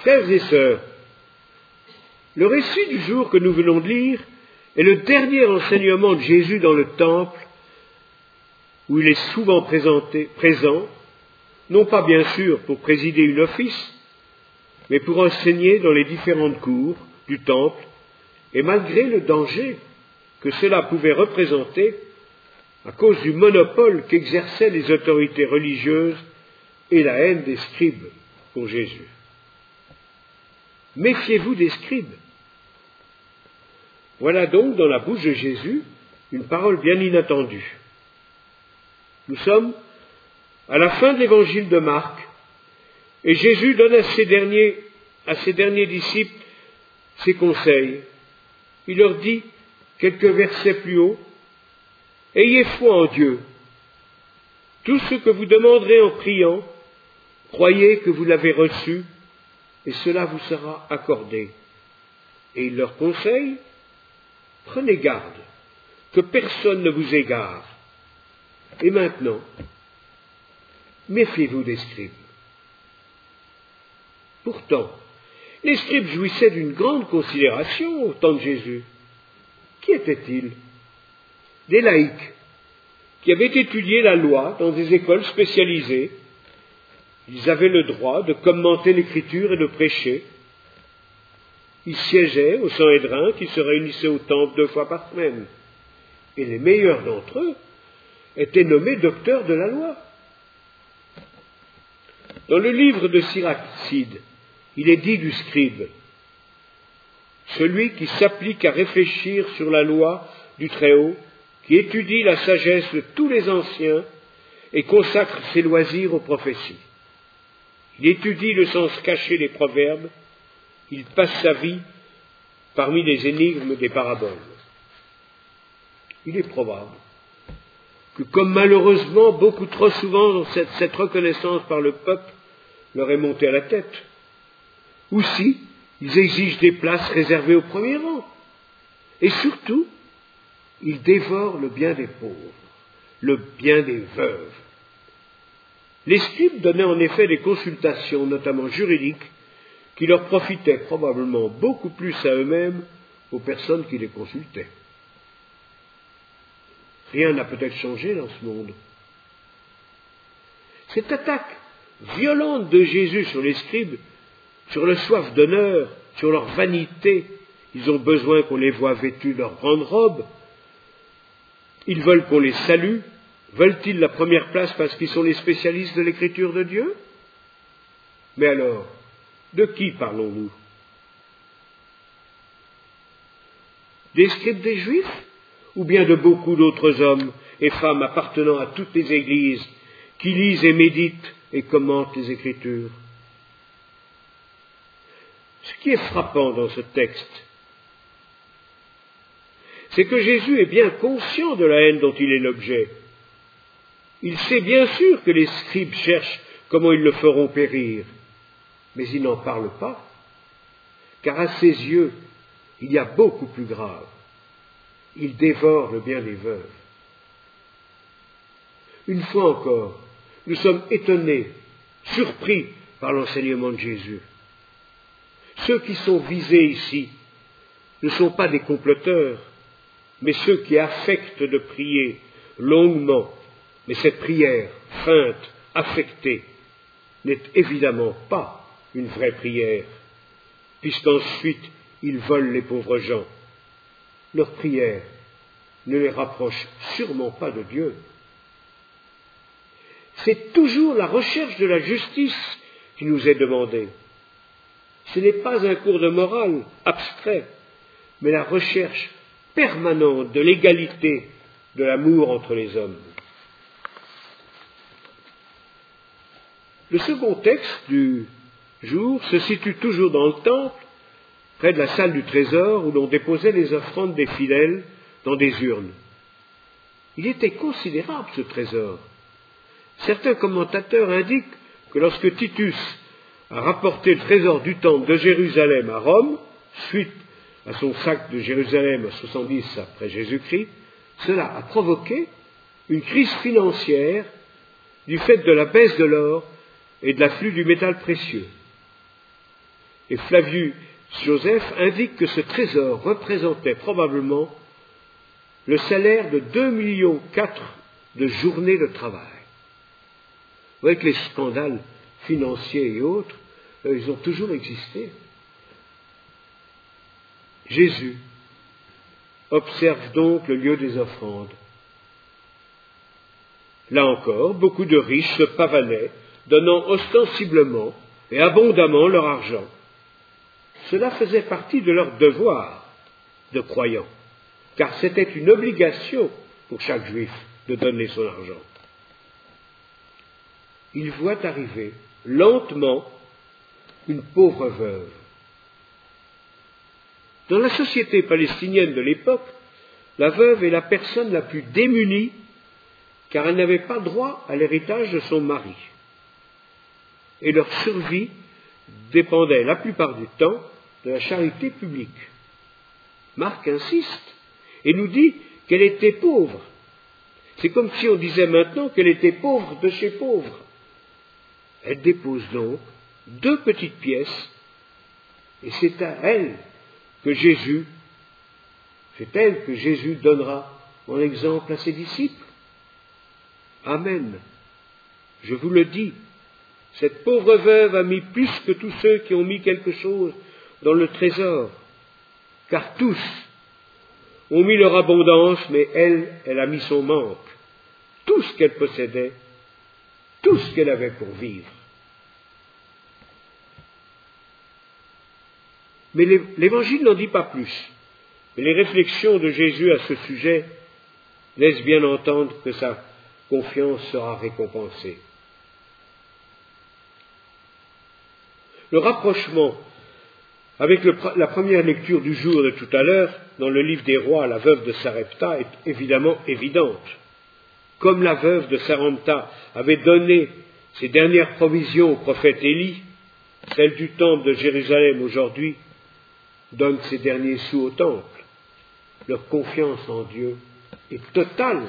Frères et sœurs, le récit du jour que nous venons de lire est le dernier enseignement de Jésus dans le temple, où il est souvent présent, non pas bien sûr pour présider une office, mais pour enseigner dans les différentes cours du temple, et malgré le danger que cela pouvait représenter à cause du monopole qu'exerçaient les autorités religieuses et la haine des scribes pour Jésus. Méfiez-vous des scribes. Voilà donc dans la bouche de Jésus une parole bien inattendue. Nous sommes à la fin de l'évangile de Marc, et Jésus donne à ses derniers disciples ses conseils. Il leur dit, quelques versets plus haut, « Ayez foi en Dieu. Tout ce que vous demanderez en priant, croyez que vous l'avez reçu, et cela vous sera accordé. » Et il leur conseille, « Prenez garde, que personne ne vous égare. Et maintenant, méfiez-vous des scribes. » Pourtant, les scribes jouissaient d'une grande considération au temps de Jésus. Qui étaient-ils? Des laïcs qui avaient étudié la loi dans des écoles spécialisées. Ils avaient le droit de commenter l'Écriture et de prêcher. Ils siégeaient au Sanhédrin qui se réunissait au temple 2 fois par semaine. Et les meilleurs d'entre eux étaient nommés docteurs de la loi. Dans le livre de Siracide, il est dit du scribe, celui qui s'applique à réfléchir sur la loi du Très-Haut, qui étudie la sagesse de tous les anciens et consacre ses loisirs aux prophéties. Il étudie le sens caché des proverbes, il passe sa vie parmi les énigmes des paraboles. Il est probable que, comme malheureusement beaucoup trop souvent cette reconnaissance par le peuple leur est montée à la tête, aussi ils exigent des places réservées au premier rang. Et surtout, ils dévorent le bien des pauvres, le bien des veuves. Les scribes donnaient en effet des consultations, notamment juridiques, qui leur profitaient probablement beaucoup plus à eux-mêmes qu'aux personnes qui les consultaient. Rien n'a peut-être changé dans ce monde. Cette attaque violente de Jésus sur les scribes, sur leur soif d'honneur, sur leur vanité, ils ont besoin qu'on les voie vêtus de leurs grandes robes, ils veulent qu'on les salue, veulent-ils la première place parce qu'ils sont les spécialistes de l'écriture de Dieu? Mais alors, de qui parlons-nous? Des scribes des Juifs? Ou bien de beaucoup d'autres hommes et femmes appartenant à toutes les églises qui lisent et méditent et commentent les Écritures? Ce qui est frappant dans ce texte, c'est que Jésus est bien conscient de la haine dont il est l'objet. Il sait bien sûr que les scribes cherchent comment ils le feront périr, mais il n'en parle pas, car à ses yeux, il y a beaucoup plus grave. Il dévore le bien des veuves. Une fois encore, nous sommes étonnés, surpris par l'enseignement de Jésus. Ceux qui sont visés ici ne sont pas des comploteurs, mais ceux qui affectent de prier longuement, mais cette prière feinte, affectée, n'est évidemment pas une vraie prière, puisqu'ensuite ils volent les pauvres gens. Leur prière ne les rapproche sûrement pas de Dieu. C'est toujours la recherche de la justice qui nous est demandée. Ce n'est pas un cours de morale abstrait, mais la recherche permanente de l'égalité, de l'amour entre les hommes. Le second texte du jour se situe toujours dans le temple, près de la salle du trésor où l'on déposait les offrandes des fidèles dans des urnes. Il était considérable ce trésor. Certains commentateurs indiquent que lorsque Titus a rapporté le trésor du temple de Jérusalem à Rome, suite à son sac de Jérusalem en 70 après Jésus-Christ, cela a provoqué une crise financière du fait de la baisse de l'or et de l'afflux du métal précieux. Et Flavius Joseph indique que ce trésor représentait probablement le salaire de 2,4 millions de journées de travail. Vous voyez que les scandales financiers et autres, ils ont toujours existé. Jésus observe donc le lieu des offrandes. Là encore, beaucoup de riches se pavanaient, donnant ostensiblement et abondamment leur argent. Cela faisait partie de leur devoir de croyants, car c'était une obligation pour chaque juif de donner son argent. Il voit arriver lentement une pauvre veuve. Dans la société palestinienne de l'époque, la veuve est la personne la plus démunie, car elle n'avait pas droit à l'héritage de son mari. Et leur survie dépendait la plupart du temps de la charité publique. Marc insiste et nous dit qu'elle était pauvre. C'est comme si on disait maintenant qu'elle était pauvre de chez pauvre. Elle dépose donc 2 petites pièces et c'est elle que Jésus donnera en exemple à ses disciples. Amen. Je vous le dis, cette pauvre veuve a mis plus que tous ceux qui ont mis quelque chose dans le trésor, car tous ont mis leur abondance, mais elle a mis son manque, tout ce qu'elle possédait, tout ce qu'elle avait pour vivre. Mais l'Évangile n'en dit pas plus. Mais les réflexions de Jésus à ce sujet laissent bien entendre que sa confiance sera récompensée. Le rapprochement avec la première lecture du jour de tout à l'heure, dans le livre des rois, la veuve de Sarepta est évidemment évidente. Comme la veuve de Sarepta avait donné ses dernières provisions au prophète Élie, celle du temple de Jérusalem aujourd'hui donne ses derniers sous au temple. Leur confiance en Dieu est totale.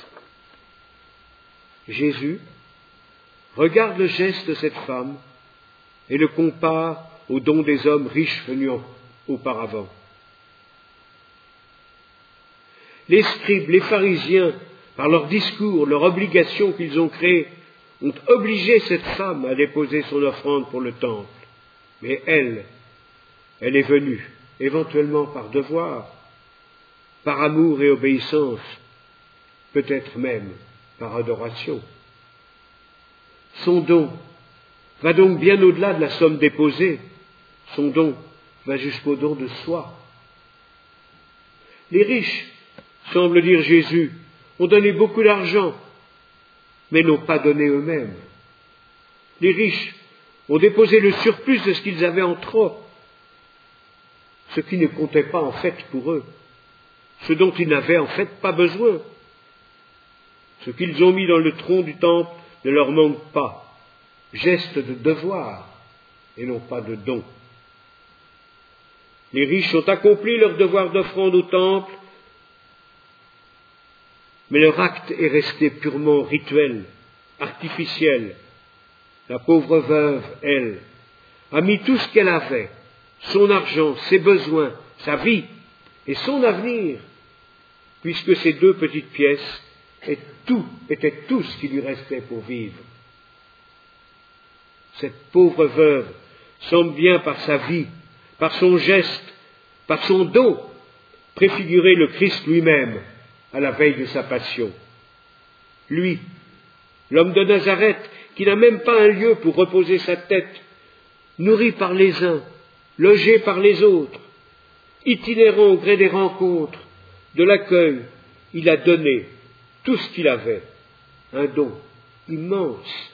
Jésus regarde le geste de cette femme et le compare aux dons des hommes riches venus auparavant. Les scribes, les pharisiens, par leur discours, leur obligation qu'ils ont créée, ont obligé cette femme à déposer son offrande pour le temple. Mais elle est venue, éventuellement par devoir, par amour et obéissance, peut-être même par adoration. Son don va donc bien au-delà de la somme déposée. Son don va jusqu'au don de soi. Les riches, semble dire Jésus, ont donné beaucoup d'argent, mais n'ont pas donné eux-mêmes. Les riches ont déposé le surplus de ce qu'ils avaient en trop, ce qui ne comptait pas en fait pour eux, ce dont ils n'avaient en fait pas besoin. Ce qu'ils ont mis dans le tronc du temple ne leur manque pas, geste de devoir et non pas de don. Les riches ont accompli leur devoir d'offrande au temple, mais leur acte est resté purement rituel, artificiel. La pauvre veuve, elle, a mis tout ce qu'elle avait, son argent, ses besoins, sa vie et son avenir, puisque ces 2 petites pièces étaient tout ce qui lui restait pour vivre. Cette pauvre veuve semble bien par sa vie, par son geste, par son don, préfigurer le Christ lui-même à la veille de sa passion. Lui, l'homme de Nazareth, qui n'a même pas un lieu pour reposer sa tête, nourri par les uns, logé par les autres, itinérant au gré des rencontres, de l'accueil, il a donné tout ce qu'il avait, un don immense.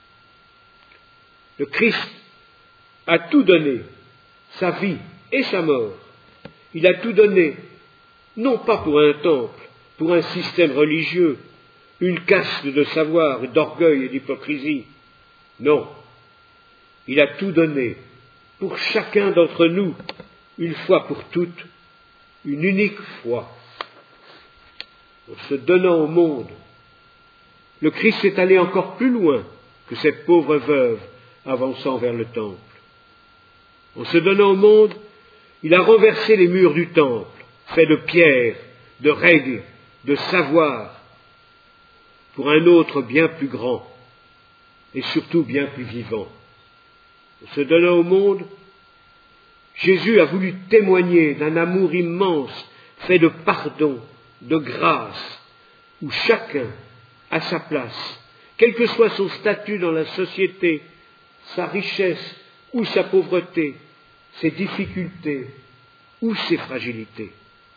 Le Christ a tout donné, sa vie et sa mort. Il a tout donné, non pas pour un temple, pour un système religieux, une caste de savoir, d'orgueil et d'hypocrisie. Non, il a tout donné pour chacun d'entre nous, une fois pour toutes, une unique fois. En se donnant au monde, le Christ est allé encore plus loin que cette pauvre veuve avançant vers le temple. En se donnant au monde, il a renversé les murs du temple, faits de pierre, de règles, de savoir, pour un autre bien plus grand et surtout bien plus vivant. En se donnant au monde, Jésus a voulu témoigner d'un amour immense, fait de pardon, de grâce, où chacun a sa place, quel que soit son statut dans la société, sa richesse ou sa pauvreté, ses difficultés ou ses fragilités.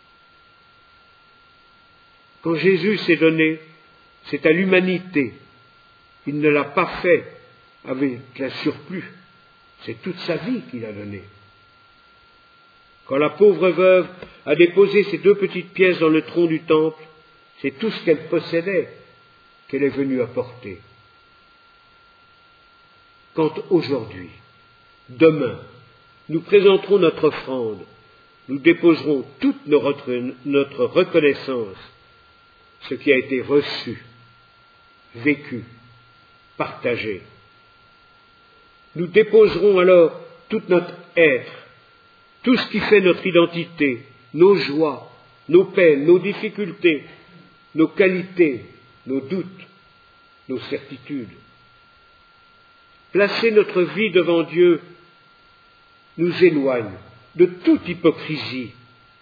Quand Jésus s'est donné, c'est à l'humanité. Il ne l'a pas fait avec un surplus. C'est toute sa vie qu'il a donnée. Quand la pauvre veuve a déposé ses 2 petites pièces dans le tronc du temple, c'est tout ce qu'elle possédait qu'elle est venue apporter. Quand aujourd'hui, demain, nous présenterons notre offrande, nous déposerons toute notre reconnaissance, ce qui a été reçu, vécu, partagé. Nous déposerons alors tout notre être, tout ce qui fait notre identité, nos joies, nos peines, nos difficultés, nos qualités, nos doutes, nos certitudes. Placer notre vie devant Dieu nous éloigne de toute hypocrisie,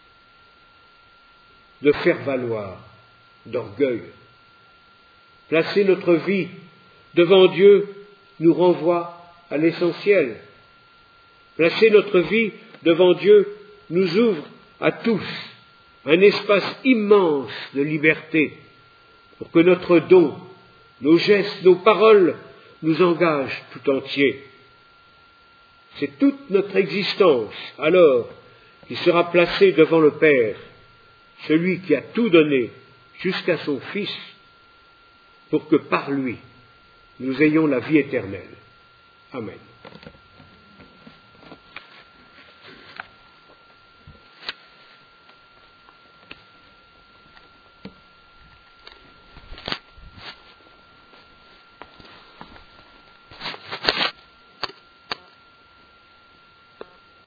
de faire valoir, d'orgueil. Placer notre vie devant Dieu nous renvoie à l'essentiel. Placer notre vie devant Dieu nous ouvre à tous un espace immense de liberté pour que notre don, nos gestes, nos paroles nous engagent tout entier. C'est toute notre existence, alors, qui sera placée devant le Père, celui qui a tout donné jusqu'à son Fils, pour que par lui, nous ayons la vie éternelle. Amen.